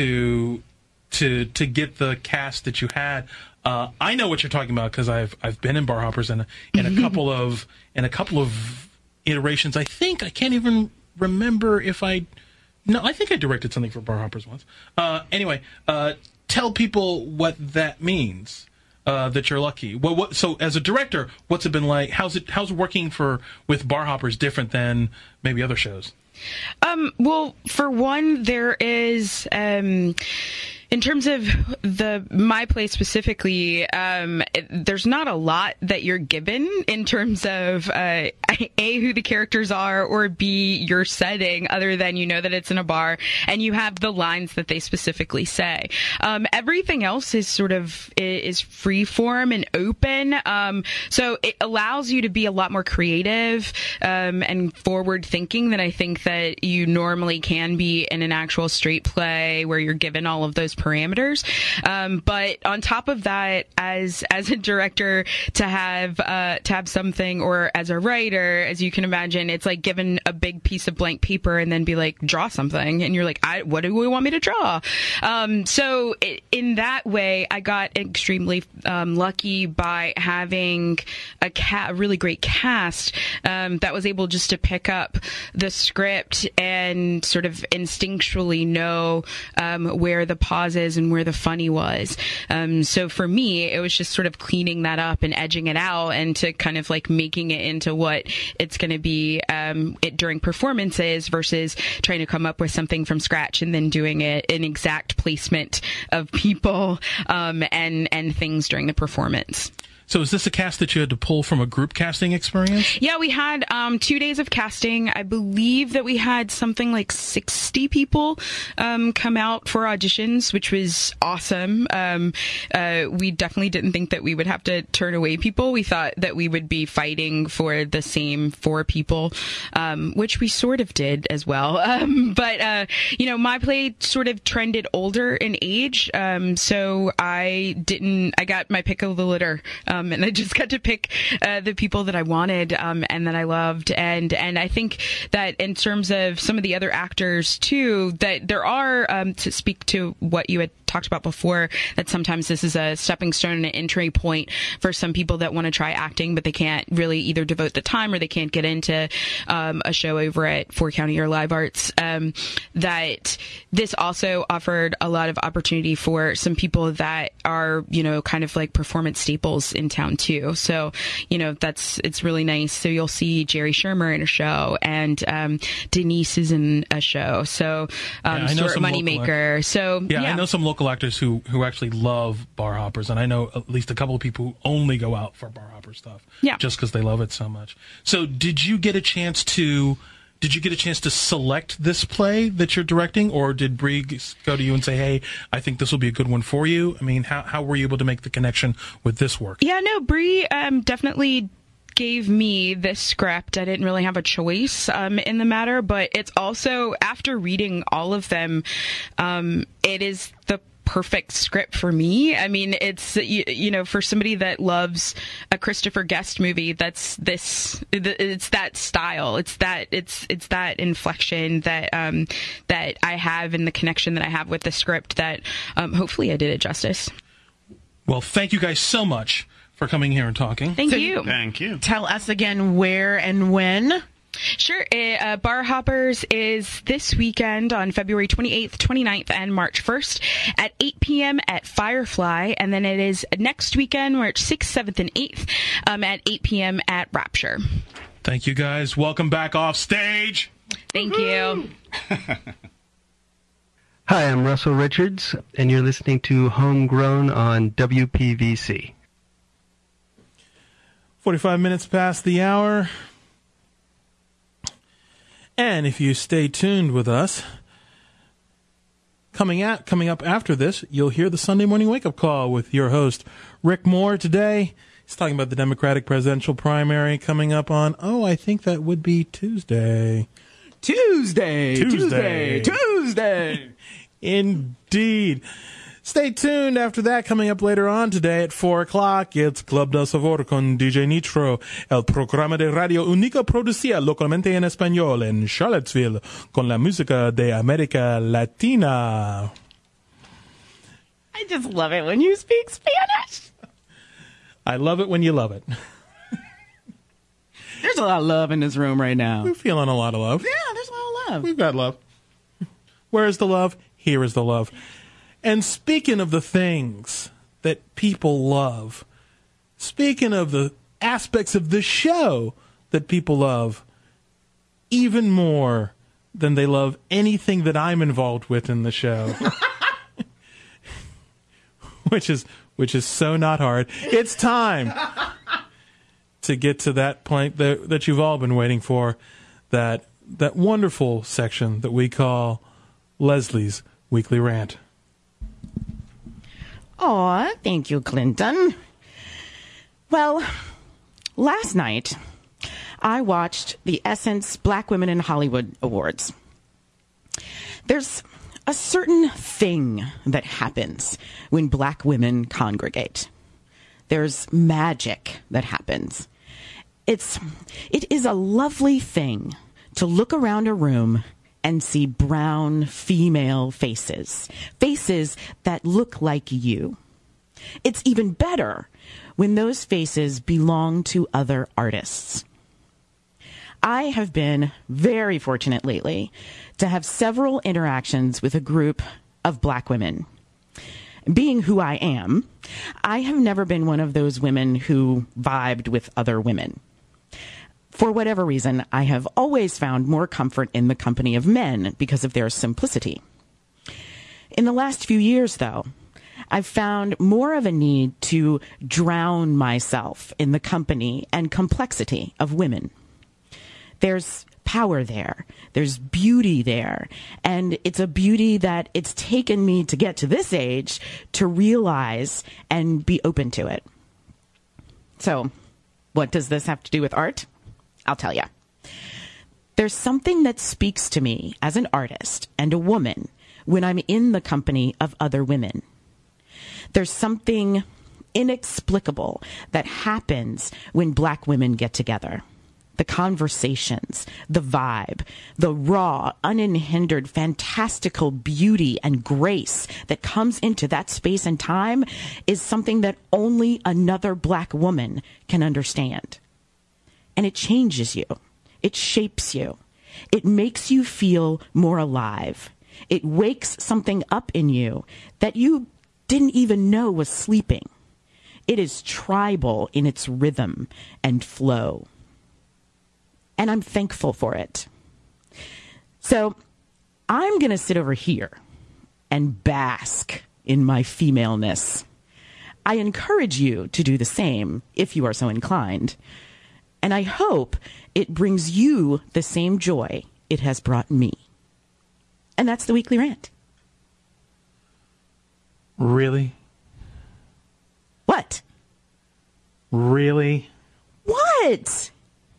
to to to get the cast that you had. Uh, I know what you're talking about because I've I've been in Bar Hoppers in a, in a couple of in a couple of iterations. I think I can't even remember if I. No, I think I directed something for Bar Hoppers once. Uh, anyway, uh, tell people what that means. Uh, that you're lucky. Well, what, so, as a director, what's it been like? How's it? How's working for with Bar Hoppers different than maybe other shows? Um, well, for one, there is. Um, In terms of the my play specifically, um, it, there's not a lot that you're given in terms of uh, A, who the characters are, or B, your setting, other than you know that it's in a bar and you have the lines that they specifically say. Um, everything else is sort of is free form and open, um, so it allows you to be a lot more creative um, and forward thinking than I think that you normally can be in an actual straight play where you're given all of those parameters. Um, but on top of that, as as a director, to have uh, to have something, or as a writer, as you can imagine, it's like given a big piece of blank paper and then be like, draw something, and you're like, I, what do we want me to draw? Um, so it, in that way, I got extremely um, lucky by having a, ca- a really great cast um, that was able just to pick up the script and sort of instinctually know um, where the pauses and where the funny was. Um, so for me, it was just sort of cleaning that up and edging it out, and to kind of like making it into what it's going to be um, it, during performances, versus trying to come up with something from scratch and then doing it an exact placement of people um, and and things during the performance. So is this a cast that you had to pull from a group casting experience? Yeah, we had um, two days of casting. I believe that we had something like sixty people um, come out for auditions, which was awesome. Um, uh, we definitely didn't think that we would have to turn away people. We thought that we would be fighting for the same four people, um, which we sort of did as well. Um, but, uh, you know, my play sort of trended older in age. Um, so I didn't, I got my pick of the litter. Um, Um, and I just got to pick uh, the people that I wanted um, and that I loved. And and I think that in terms of some of the other actors, too, that there are, um, to speak to what you had talked about before, that sometimes this is a stepping stone and an entry point for some people that want to try acting, but they can't really either devote the time or they can't get into um, a show over at Four County or Live Arts. Um, that this also offered a lot of opportunity for some people that are, you know, kind of like performance staples in town too. So, you know, that's, it's really nice. So you'll see Jerry Shermer in a show, and um, Denise is in a show. So, um, yeah, Stuart Moneymaker. So, yeah, yeah, I know some local actors who, who actually love Bar Hoppers, and I know at least a couple of people who only go out for Bar Hopper stuff. Yeah. Just because they love it so much. So did you get a chance to did you get a chance to select this play that you're directing, or did Bree go to you and say, hey, I think this will be a good one for you? I mean, how, how were you able to make the connection with this work? Yeah, no, Bree um, definitely gave me this script. I didn't really have a choice um, in the matter, but it's also, after reading all of them, um, it is the perfect script for me. I mean, it's, you, you know, for somebody that loves a Christopher Guest movie, that's this, it's that style. It's that, it's, it's that inflection that, um, that I have, and the connection that I have with the script that, um, hopefully I did it justice. Well, thank you guys so much for coming here and talking. Thank So you. Thank you. Tell us again where and when. Sure. Uh, Bar Hoppers is this weekend on February twenty-eighth, twenty-ninth, and March first at eight p.m. at Firefly. And then it is next weekend, March sixth, seventh, and eighth um, at eight p.m. at Rapture. Thank you, guys. Welcome back off stage. Thank you. Hi, I'm Russell Richards, and you're listening to Homegrown on W P V C. forty-five minutes past the hour. And if you stay tuned with us, coming at coming up after this, you'll hear the Sunday Morning Wake Up Call with your host, Rick Moore. Today, he's talking about the Democratic presidential primary coming up on, oh, I think that would be Tuesday. Tuesday, Tuesday. Tuesday, Tuesday. Indeed. Stay tuned after that. Coming up later on today at four o'clock, it's Club del Sabor con D J Nitro, el programa de radio único producida localmente en español en Charlottesville con la música de América Latina. I just love it when you speak Spanish. I love it when you love it. There's a lot of love in this room right now. We're feeling a lot of love. Yeah, there's a lot of love. We've got love. Where is the love? Here is the love. And speaking of the things that people love, speaking of the aspects of the show that people love, even more than they love anything that I'm involved with in the show, which is which is so not hard. It's time to get to that point that, that you've all been waiting for, that that wonderful section that we call Leslie's Weekly Rant. Aw, thank you, Clinton. Well, last night, I watched the Essence Black Women in Hollywood Awards. There's a certain thing that happens when black women congregate. There's magic that happens. It's, it is a lovely thing to look around a room and see brown female faces, faces that look like you. It's even better when those faces belong to other artists. I have been very fortunate lately to have several interactions with a group of black women. Being who I am, I have never been one of those women who vibed with other women. For whatever reason, I have always found more comfort in the company of men because of their simplicity. In the last few years, though, I've found more of a need to drown myself in the company and complexity of women. There's power there. There's beauty there. And it's a beauty that it's taken me to get to this age to realize and be open to it. So, what does this have to do with art? I'll tell you. There's something that speaks to me as an artist and a woman when I'm in the company of other women. There's something inexplicable that happens when black women get together. The conversations, the vibe, the raw, unhindered, fantastical beauty and grace that comes into that space and time is something that only another black woman can understand. And it changes you. It shapes you. It makes you feel more alive. It wakes something up in you that you didn't even know was sleeping. It is tribal in its rhythm and flow. And I'm thankful for it. So I'm going to sit over here and bask in my femaleness. I encourage you to do the same if you are so inclined. And I hope it brings you the same joy it has brought me. And that's the Weekly Rant. Really? What? Really? What?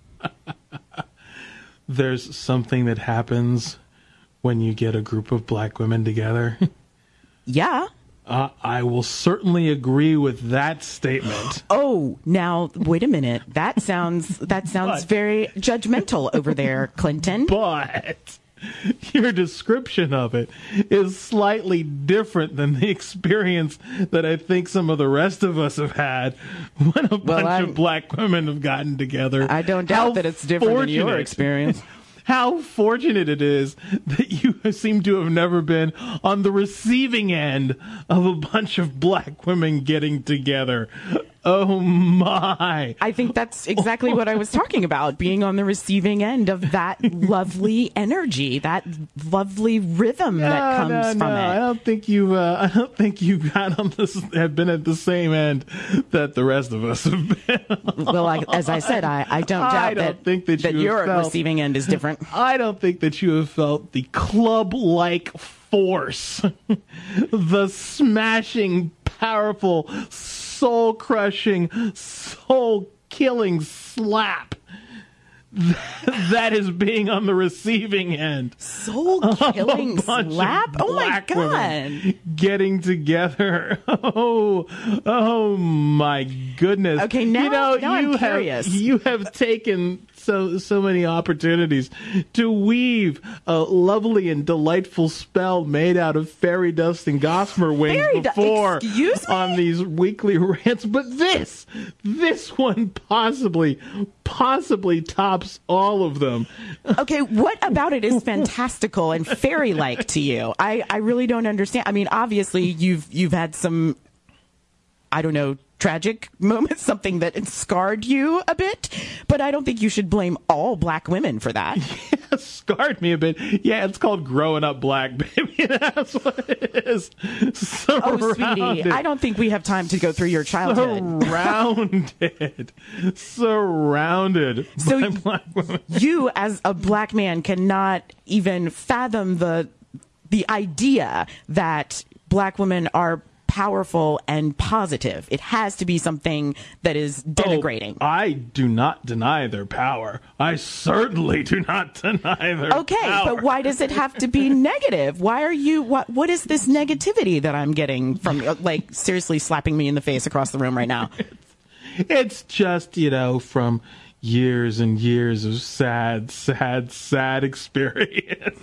There's something that happens when you get a group of black women together. Yeah. Uh, I will certainly agree with that statement. Oh, now wait a minute. That sounds that sounds But- very judgmental over there, Clinton. But your description of it is slightly different than the experience that I think some of the rest of us have had when a bunch I'm- of black women have gotten together. I don't doubt How that it's different than your fortunate- experience. How fortunate it is that you seem to have never been on the receiving end of a bunch of black women getting together. Oh my. I think that's exactly what I was talking about, being on the receiving end of that lovely energy, that lovely rhythm that No, comes no, from no. I it. don't think you. Uh, I don't think you got on this. Have been at the same end that the rest of us have been. Well, I, as I said, I, I don't doubt I don't that, think that you your felt- receiving end is different. I don't think that you have felt the club-like force, the smashing, powerful, soul-crushing, soul-killing slap that is being on the receiving end. Soul killing A bunch of slap? Oh my black god. women getting together. Oh, oh my goodness. Okay, now- you know, now I'm you curious. have you have taken so so many opportunities to weave a lovely and delightful spell made out of fairy dust and gossamer wings Fairy du- before excuse me? on these weekly rants, but this this one possibly possibly tops all of them. Okay, what about it is fantastical and fairy-like to you? I, I really don't understand. I mean, obviously, you've you've had some, I don't know, tragic moments, something that scarred you a bit, but I don't think you should blame all black women for that. Scarred me a bit. Yeah, it's called growing up black, baby. That's what it is. Oh, sweetie, Surrounded. I don't think we have time to go through your childhood. Surrounded. Surrounded So by black women. You, as a black man, cannot even fathom the the idea that black women are powerful and positive. It has to be something that is denigrating. Oh, I do not deny their power. I certainly do not deny their Okay, power. but why does it have to be negative? Why are you, what, what is this negativity that I'm getting from, like, seriously slapping me in the face across the room right now? It's just, you know, from years and years of sad, sad, sad experience.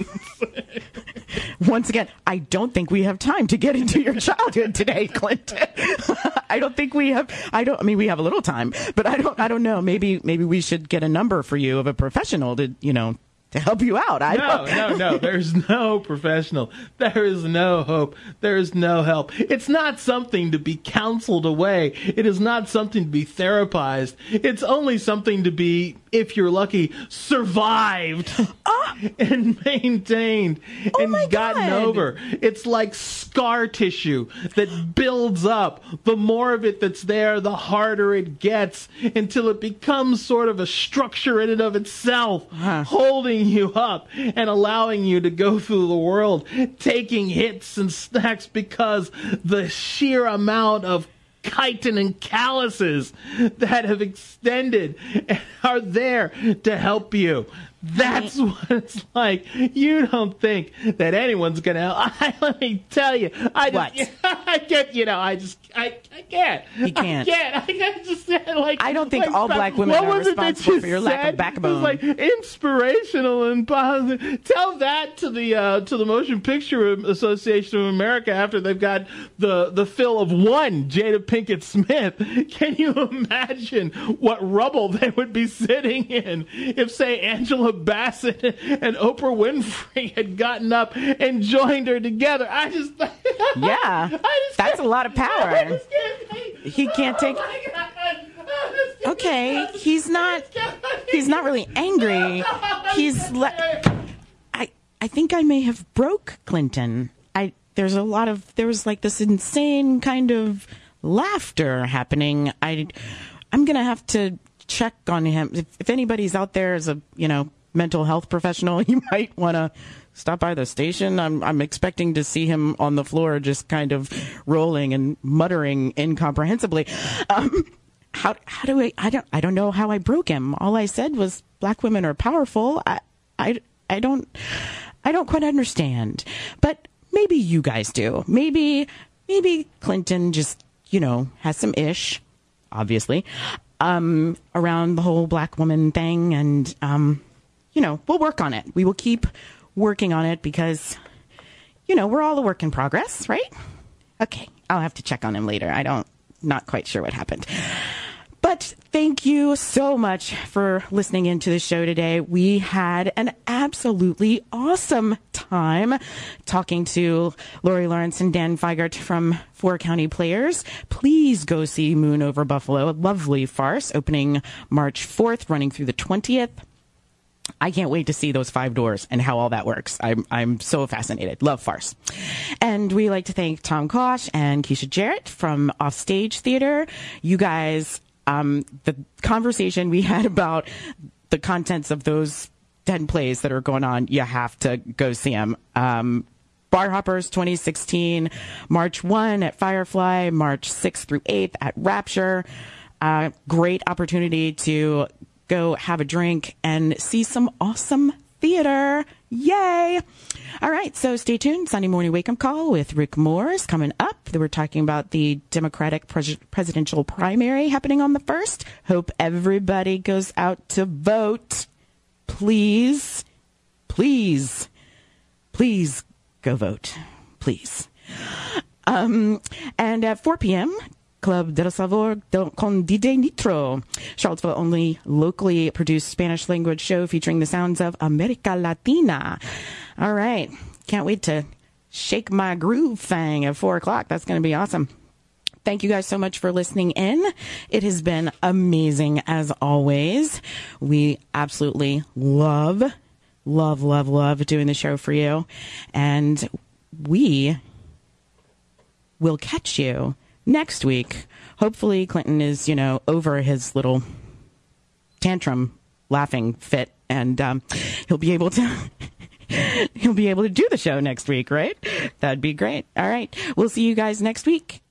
Once again, I don't think we have time to get into your childhood today, Clinton. I don't think we have, I don't, I mean, we have a little time, but I don't, I don't know. Maybe, maybe we should get a number for you of a professional to, you know, to help you out. I No, don't, no, no. There's no professional. There is no hope. There is no help. It's not something to be counseled away. It is not something to be therapized. It's only something to be, if you're lucky, survived and maintained Oh and my gotten God. over. It's like scar tissue that builds up. The more of it that's there, the harder it gets until it becomes sort of a structure in and of itself, holding you up and allowing you to go through the world, taking hits and snacks because the sheer amount of chitin and calluses that have extended and are there to help you. That's what it's like. You don't think that anyone's gonna help. I, let me tell you, I just, I get, you know, I just, I, I can't. You can't. I can't. I can't just like. I don't think like, all black women what are was it that responsible you for your lack of said? backbone. It was like inspirational and positive. Tell that to the uh, to the Motion Picture Association of America after they've got the the fill of one Jada Pinkett Smith. Can you imagine what rubble they would be sitting in if, say, Angela Bassett and Oprah Winfrey had gotten up and joined her together? I just Yeah, I just that's can't- a lot of power. I just can't take- He can't take- Oh my God. I just can't- Okay, he's not, he's not really angry. He's le- I, I think I may have broke Clinton. I, there's a lot of, there was like this insane kind of laughter happening. I, I'm going to have to check on him. If, if anybody's out there as a, you know, mental health professional, you might want to stop by the station. I'm I'm expecting to see him on the floor just kind of rolling and muttering incomprehensibly. Um, how how do I I don't I don't know how I broke him. All I said was black women are powerful. I I I don't I don't quite understand. But maybe you guys do. Maybe maybe Clinton just, you know, has some ish, obviously, um, around the whole black woman thing, and um, you know, we'll work on it. We will keep working on it because, you know, we're all a work in progress, right? Okay, I'll have to check on him later. I don't, not quite sure what happened. But thank you so much for listening into the show today. We had an absolutely awesome time talking to Lori Lawrence and Dan Feigert from Four County Players. Please go see Moon Over Buffalo, a lovely farce, opening March fourth, running through the twentieth. I can't wait to see those five doors and how all that works. I'm I'm so fascinated. Love farce. And we like to thank Tom Kosh and Keisha Jarrett from Offstage Theater. You guys, um, the conversation we had about the contents of those ten plays that are going on, you have to go see them. Um, Bar Hoppers twenty sixteen, March first at Firefly, March sixth through eighth at Rapture. Uh, great opportunity to go have a drink and see some awesome theater. Yay! All right, so stay tuned. Sunday Morning Wake Up Call with Rick Moore is coming up. We're talking about the Democratic pres- presidential primary happening on the first. Hope everybody goes out to vote. Please, please, please go vote. Please. Um, and at four p.m., Club del Sabor con D J Nitro, Charlottesville only locally produced Spanish language show featuring the sounds of America Latina. All right. Can't wait to shake my groove thing at four o'clock. That's going to be awesome. Thank you guys so much for listening in. It has been amazing as always. We absolutely love, love, love, love doing the show for you. And we will catch you next week. Hopefully Clinton is, you know, over his little tantrum laughing fit, and um, he'll be able to he'll be able to do the show next week, right? That'd be great. All right. We'll see you guys next week.